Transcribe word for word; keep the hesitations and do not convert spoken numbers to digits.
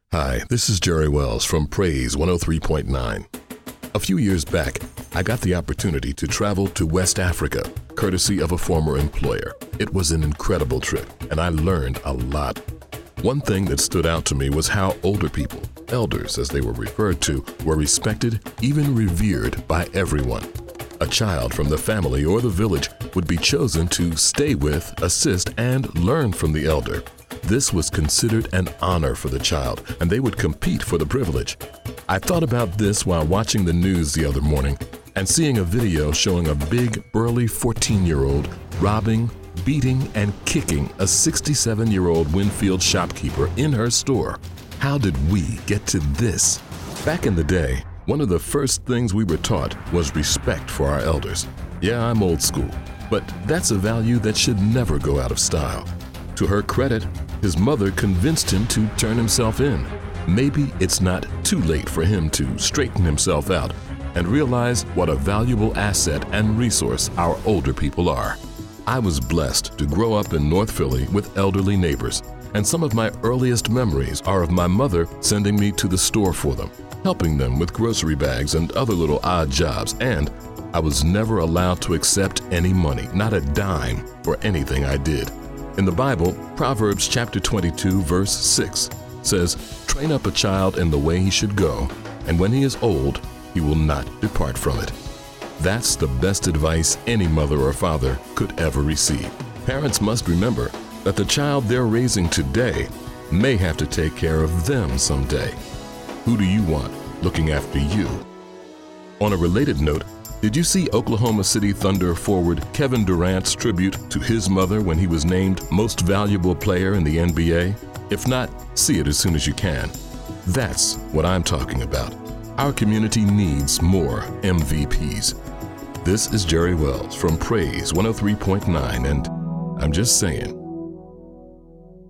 Hi, this is Jerry Wells from Praise one oh three point nine. A few years back, I got the opportunity to travel to West Africa, courtesy of a former employer. It was an incredible trip, and I learned a lot. One thing that stood out to me was how older people, elders as they were referred to, were respected, even revered by everyone. A child from the family or the village would be chosen to stay with, assist, and learn from the elder. This was considered an honor for the child, and they would compete for the privilege. I thought about this while watching the news the other morning and seeing a video showing a big, burly fourteen-year-old robbing, beating, and kicking a sixty-seven-year-old Winfield shopkeeper in her store. How did we get to this? Back in the day, one of the first things we were taught was respect for our elders. Yeah, I'm old school, but that's a value that should never go out of style. To her credit, his mother convinced him to turn himself in. Maybe it's not too late for him to straighten himself out and realize what a valuable asset and resource our older people are. I was blessed to grow up in North Philly with elderly neighbors, and some of my earliest memories are of my mother sending me to the store for them, helping them with grocery bags and other little odd jobs, and I was never allowed to accept any money, not a dime, for anything I did. In the Bible, Proverbs chapter twenty-two, verse six says, "Train up a child in the way he should go, and when he is old, he will not depart from it." That's the best advice any mother or father could ever receive. Parents must remember that the child they're raising today may have to take care of them someday. Who do you want looking after you? On a related note, did you see Oklahoma City Thunder forward Kevin Durant's tribute to his mother when he was named Most Valuable Player in the N B A? If not, see it as soon as you can. That's what I'm talking about. Our community needs more M V Ps. This is Jerry Wells from Praise one oh three point nine, and I'm just saying,